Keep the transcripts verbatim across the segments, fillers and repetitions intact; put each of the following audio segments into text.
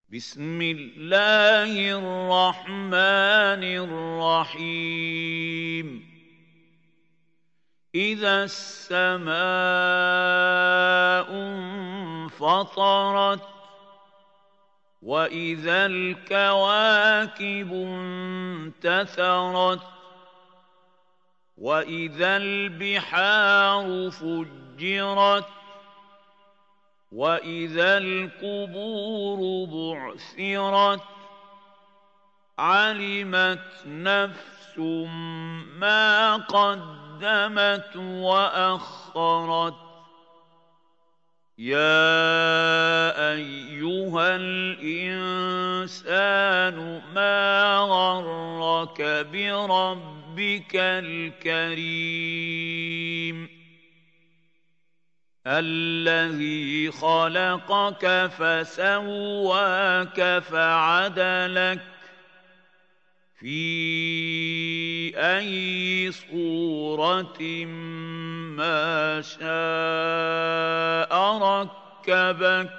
بسم الله الرحمن الرحيم إذا السماء انفطرت وإذا الكواكب انتثرت وإذا البحار فجرت وإذا القبور بعثرت علمت نفس ما قدمت وأخرت يا أيها الإنسان ما غرك بربك الكريم الذي خلقك فسواك فعدلك في أي صورة ما شاء ركبك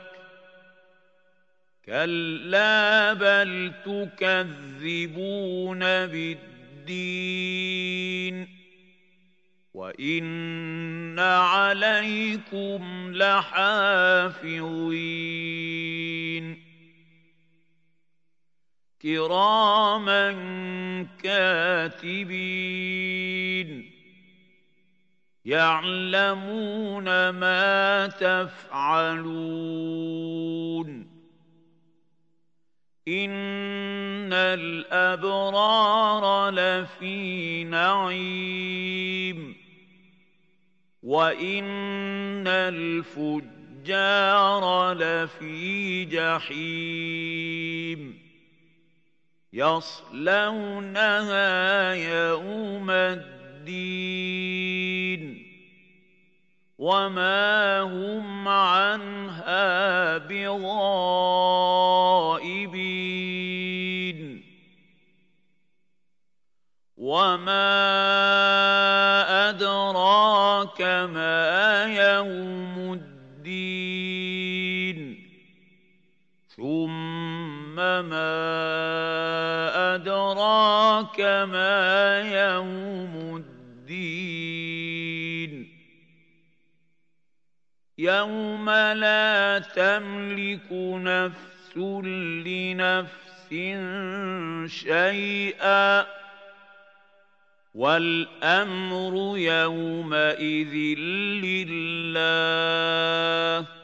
كلا بل تكذبون بالدين وإن عليكم لحافظين كراما كاتبين يعلمون ما تفعلون إن الأبرار لفي نعيم وإن الفجار لفي جحيم يصلونها يوم الدين وما هم عنها بغائبين وما أدراك ما يوم الدين ثم ما أدراك ما يوم الدين يوم لا تملك نفس لنفس شيئا والأمر يومئذ لله